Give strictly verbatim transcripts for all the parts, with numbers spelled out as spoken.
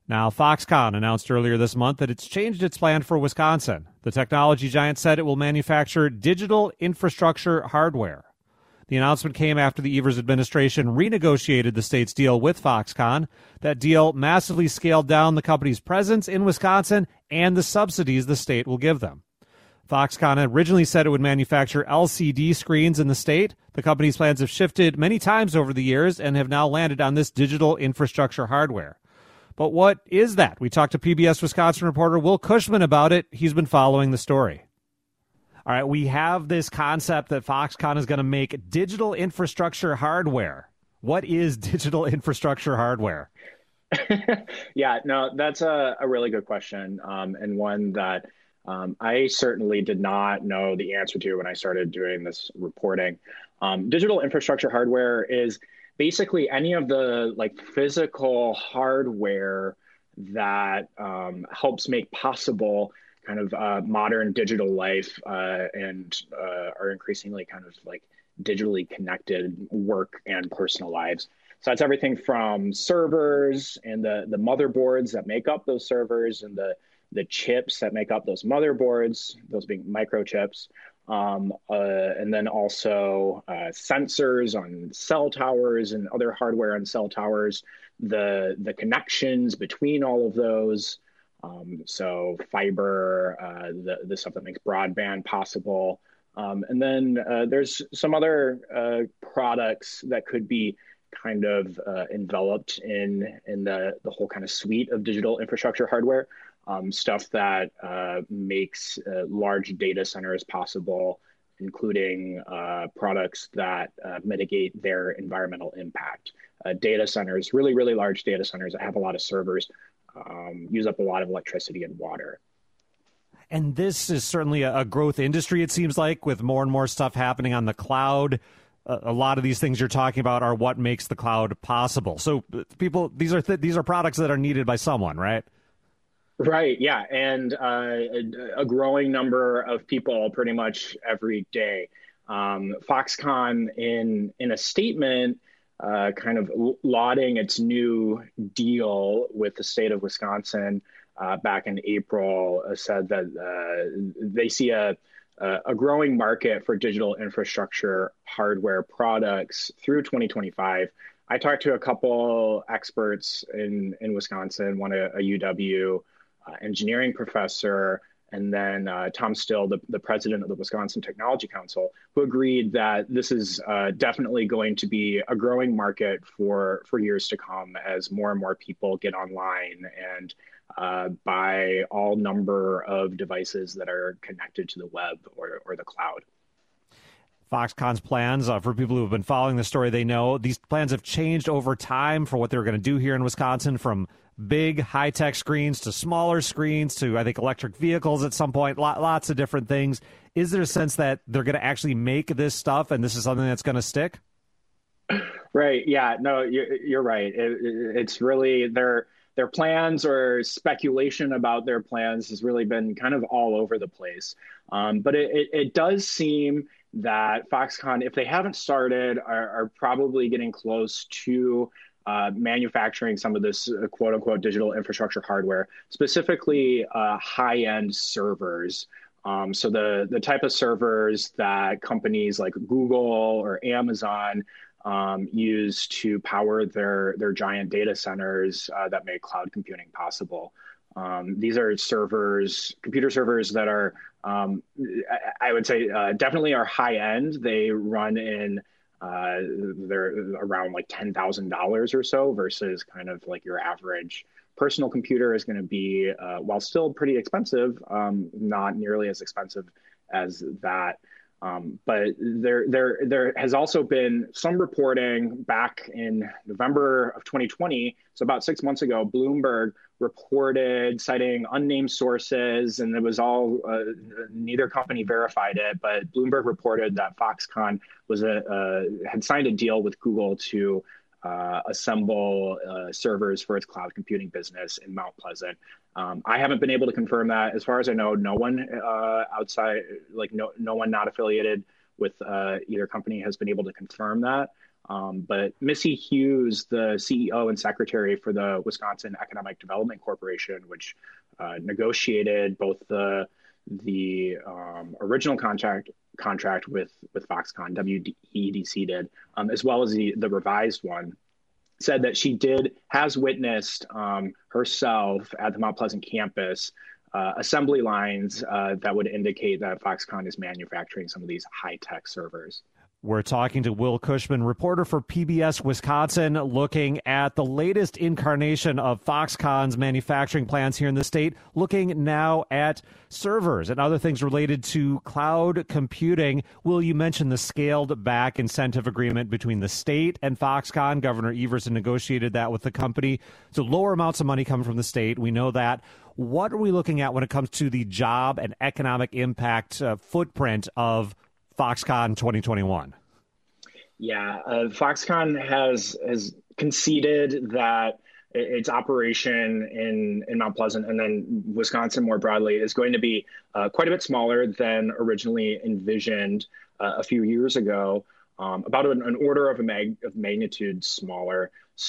Now, Foxconn announced earlier this month that it's changed its plan for Wisconsin. The technology giant said it will manufacture digital infrastructure hardware. The announcement came after the Evers administration renegotiated the state's deal with Foxconn. That deal massively scaled down the company's presence in Wisconsin and the subsidies the state will give them. Foxconn originally said it would manufacture L C D screens in the state. The company's plans have shifted many times over the years and have now landed on this digital infrastructure hardware. But what is that? We talked to P B S Wisconsin reporter Will Cushman about it. He's been following the story. All right, we have this concept that Foxconn is going to make digital infrastructure hardware. What is digital infrastructure hardware? Yeah, no, that's a, a really good question, um, and one that um, I certainly did not know the answer to when I started doing this reporting. Um, digital infrastructure hardware is basically any of the like physical hardware that um, helps make possible kind of uh, modern digital life uh, and uh, are increasingly kind of like digitally connected work and personal lives. So that's everything from servers and the, the motherboards that make up those servers and the, the chips that make up those motherboards, those being microchips. Um, uh, and then also uh, sensors on cell towers and other hardware on cell towers, the, the connections between all of those. Um, so fiber, uh, the, the stuff that makes broadband possible. Um, and then uh, there's some other uh, products that could be kind of uh, enveloped in, in the, the whole kind of suite of digital infrastructure hardware, um, stuff that uh, makes uh, large data centers possible, including uh, products that uh, mitigate their environmental impact. Uh, data centers, really, really large data centers that have a lot of servers, Um, use up a lot of electricity and water. And this is certainly a, a growth industry, it seems like, with more and more stuff happening on the cloud. Uh, a lot of these things you're talking about are what makes the cloud possible. So people, these are th- these are products that are needed by someone, right? Right, yeah. And uh, a, a growing number of people pretty much every day. Um, Foxconn, in, in a statement, Uh, kind of lauding its new deal with the state of Wisconsin uh, back in April, uh, said that uh, they see a, a growing market for digital infrastructure hardware products through twenty twenty-five. I talked to a couple experts in, in Wisconsin, one a, a U W uh, engineering professor, and then uh, Tom Still, the, the president of the Wisconsin Technology Council, who agreed that this is uh, definitely going to be a growing market for, for years to come as more and more people get online and uh, buy all number of devices that are connected to the web or, or the cloud. Foxconn's plans, uh, for people who have been following the story, they know these plans have changed over time for what they were going to do here in Wisconsin, from big high-tech screens to smaller screens to, I think, electric vehicles at some point, lot, lots of different things. Is there a sense that they're going to actually make this stuff and this is something that's going to stick? Right. Yeah, no, you're, you're right. It, it's really their, their plans or speculation about their plans has really been kind of all over the place. Um, but it, it, it does seem that Foxconn, if they haven't started, are, are probably getting close to Uh, manufacturing some of this uh, quote unquote digital infrastructure hardware, specifically uh, high-end servers. Um, so the, the type of servers that companies like Google or Amazon um, use to power their, their giant data centers uh, that make cloud computing possible. Um, these are servers, computer servers that are, um, I, I would say, uh, definitely are high-end. They run in Uh, they're around like ten thousand dollars or so versus kind of like your average personal computer is going to be, uh, while still pretty expensive, um, not nearly as expensive as that. Um, but there, there, there has also been some reporting back in November of twenty twenty. So about six months ago, Bloomberg reported, citing unnamed sources, and it was all, uh, neither company verified it, but Bloomberg reported that Foxconn was a, uh, had signed a deal with Google to uh, assemble uh, servers for its cloud computing business in Mount Pleasant. Um, I haven't been able to confirm that. As far as I know, no one uh, outside, like no, no one not affiliated with uh, either company has been able to confirm that. Um, but Missy Hughes, the C E O and secretary for the Wisconsin Economic Development Corporation, which uh, negotiated both the the um, original contract contract with with Foxconn, W E D C did, um, as well as the the revised one, said that she did has witnessed um, herself at the Mount Pleasant campus uh, assembly lines uh, that would indicate that Foxconn is manufacturing some of these high-tech servers. We're talking to Will Cushman, reporter for P B S Wisconsin, looking at the latest incarnation of Foxconn's manufacturing plans here in the state, looking now at servers and other things related to cloud computing. Will, you mentioned the scaled-back incentive agreement between the state and Foxconn. Governor Everson negotiated that with the company. So lower amounts of money come from the state. We know that. What are we looking at when it comes to the job and economic impact uh, footprint of Foxconn twenty twenty-one? Yeah, uh, Foxconn has has conceded that its operation in, in Mount Pleasant and then Wisconsin more broadly is going to be uh, quite a bit smaller than originally envisioned uh, a few years ago, um, about an, an order of a mag- of magnitude smaller.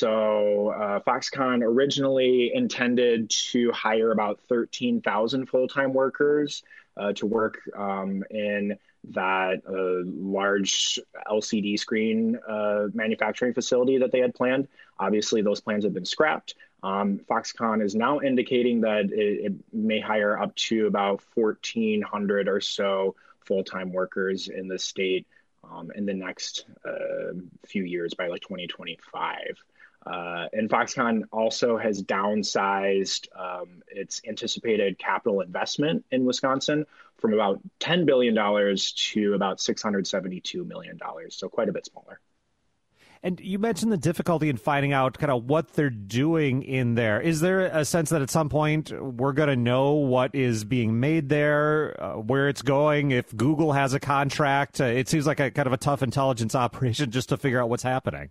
So uh, Foxconn originally intended to hire about thirteen thousand full-time workers uh, to work um, in that uh, large L C D screen uh, manufacturing facility that they had planned. Obviously, those plans have been scrapped. Um, Foxconn is now indicating that it, it may hire up to about fourteen hundred or so full-time workers in the state um, in the next uh, few years by like twenty twenty-five. Uh, and Foxconn also has downsized um, its anticipated capital investment in Wisconsin from about ten billion dollars to about six hundred seventy-two million dollars, so quite a bit smaller. And you mentioned the difficulty in finding out kind of what they're doing in there. Is there a sense that at some point we're going to know what is being made there, uh, where it's going, if Google has a contract? Uh, it seems like a kind of a tough intelligence operation just to figure out what's happening.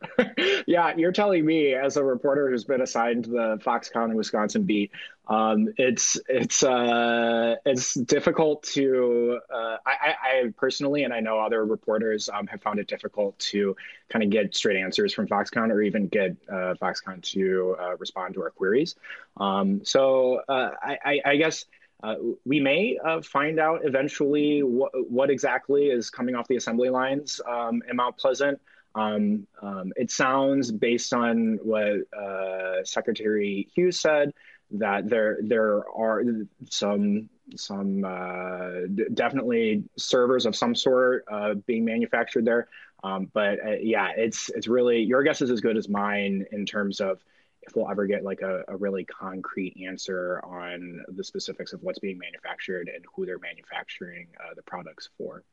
Yeah, you're telling me as a reporter who's been assigned to the Foxconn Wisconsin beat, um, it's it's uh, it's difficult to. Uh, I, I personally, and I know other reporters um, have found it difficult to kind of get straight answers from Foxconn or even get uh, Foxconn to uh, respond to our queries. Um, so uh, I, I guess. Uh, we may uh, find out eventually wh- what exactly is coming off the assembly lines um, in Mount Pleasant. Um, um, it sounds, based on what uh, Secretary Hughes said, that there there are some some uh, d- definitely servers of some sort uh, being manufactured there. Um, but uh, yeah, it's it's really, your guess is as good as mine in terms of if we'll ever get like a, a really concrete answer on the specifics of what's being manufactured and who they're manufacturing uh, the products for.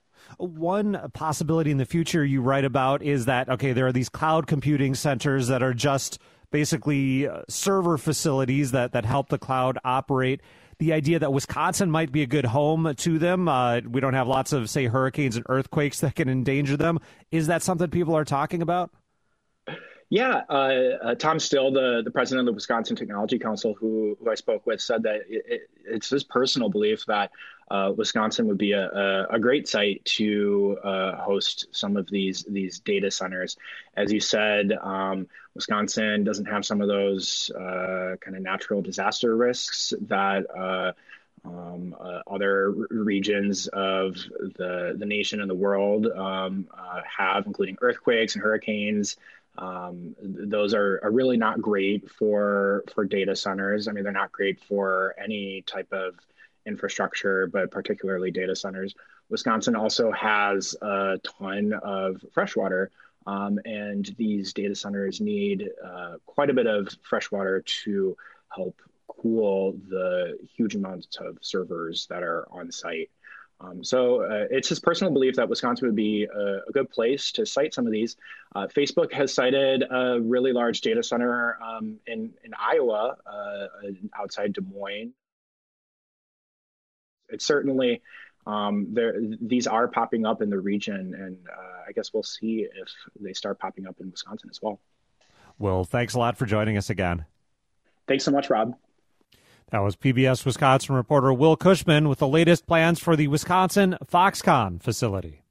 One possibility in the future you write about is that, okay, there are these cloud computing centers that are just basically server facilities that, that help the cloud operate. The idea that Wisconsin might be a good home to them. Uh, we don't have lots of, say, hurricanes and earthquakes that can endanger them. Is that something people are talking about? Yeah, uh, uh, Tom Still, the, the president of the Wisconsin Technology Council, who, who I spoke with, said that it, it, it's his personal belief that uh, Wisconsin would be a, a, a great site to uh, host some of these these data centers. As you said, um, Wisconsin doesn't have some of those uh, kind of natural disaster risks that uh, um, uh, other regions of the, the nation and the world um, uh, have, including earthquakes and hurricanes. Um, those are, are really not great for for data centers. I mean, they're not great for any type of infrastructure, but particularly data centers. Wisconsin also has a ton of freshwater, um, and these data centers need uh, quite a bit of freshwater to help cool the huge amounts of servers that are on site. Um, so uh, it's his personal belief that Wisconsin would be a, a good place to site some of these. Uh, Facebook has cited a really large data center um, in, in Iowa, uh, outside Des Moines. It's certainly, um, there, these are popping up in the region, and uh, I guess we'll see if they start popping up in Wisconsin as well. Well, thanks a lot for joining us again. Thanks so much, Rob. That was P B S Wisconsin reporter Will Cushman with the latest plans for the Wisconsin Foxconn facility.